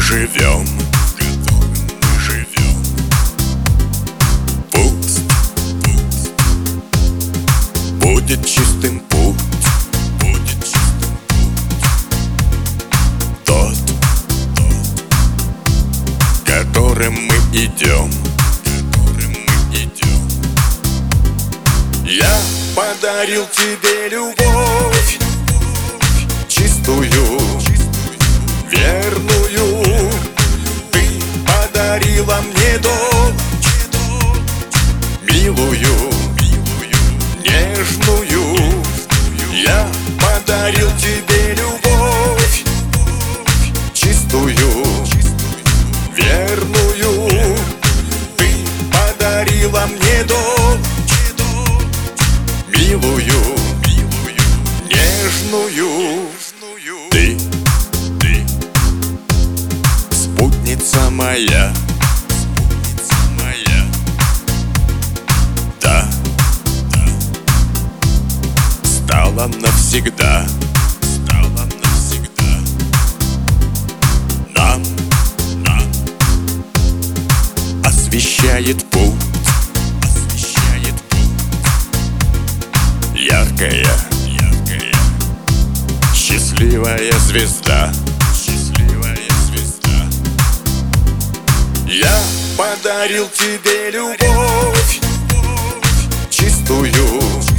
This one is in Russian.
живем, пусть будет чистым путь, тот, которым мы идем. Я подарил тебе любовь, чистую, верную. Ты подарила мне дочь, милую, нежную. Я подарил тебе любовь, чистую, верную. Ты подарила мне дочь, милую, нежную. Ты спутница моя, да, стала навсегда. Нам освещает путь яркая, счастливая звезда. Я подарил тебе любовь, чистую,